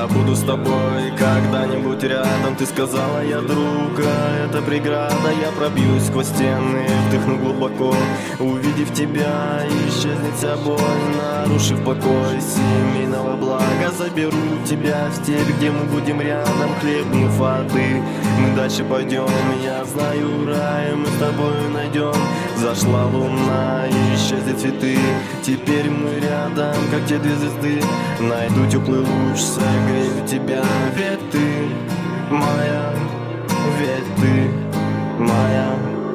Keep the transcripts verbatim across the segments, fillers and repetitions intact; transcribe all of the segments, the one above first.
Я буду с тобой когда-нибудь рядом. Ты сказала, я друг, а это преграда. Я пробьюсь сквозь стены, вдохну глубоко. Увидев тебя, исчезнет вся боль, нарушив покой семейного блага. Заберу тебя в степь, где мы будем рядом, хлебнув воды. Мы дальше пойдем, я знаю рай, мы с тобой найдем. Зашла луна, исчезли цветы. Теперь мы рядом, как те две звезды. Найду теплый луч, согрею тебя. Ведь ты моя, ведь ты моя.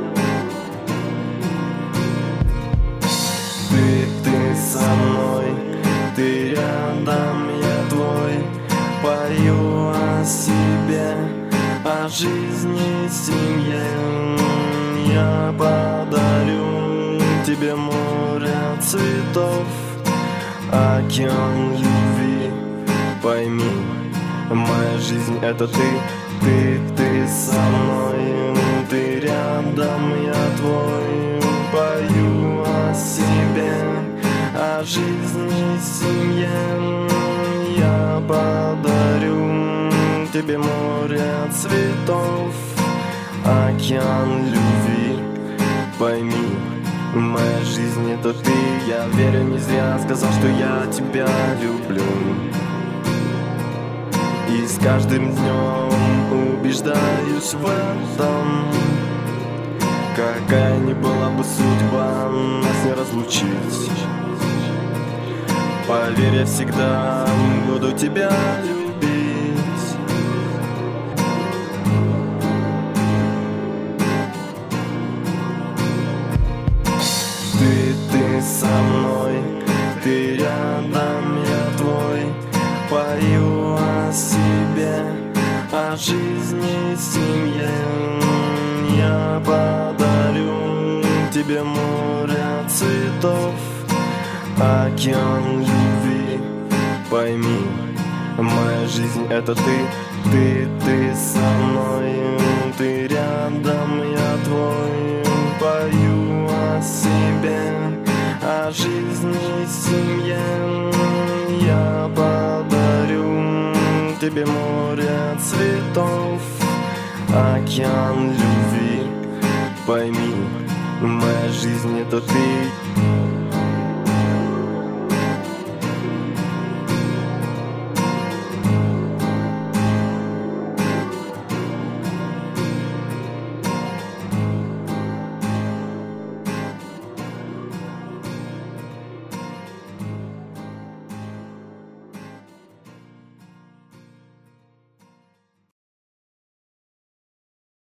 Ты, ты со мной, ты рядом, я твой. Пою о себе, о жизни, семье. Я подарю тебе море цветов, океан любви. Пойми, моя жизнь — это ты, ты, ты со мной, ты рядом, я твой. Пою о себе, о жизни, семье. Я подарю тебе море цветов, океан любви. Пойми, моя жизнь — это ты. Я верю, не зря сказал, что я тебя люблю. И с каждым днем убеждаюсь в этом. Какая ни была бы судьба, нас не разлучить. Поверь, я всегда буду тебя любить. Ты, ты со мной, ты рядом, я твой. Пою о себе, о жизни, семье. Я подарю тебе море цветов, океан любви. Пойми, моя жизнь — это ты, ты, ты со мной, ты рядом, я твой. Пою о себе, о жизни, семье. Я подарю тебе море цветов, океан любви. Пойми, моя жизнь — это ты.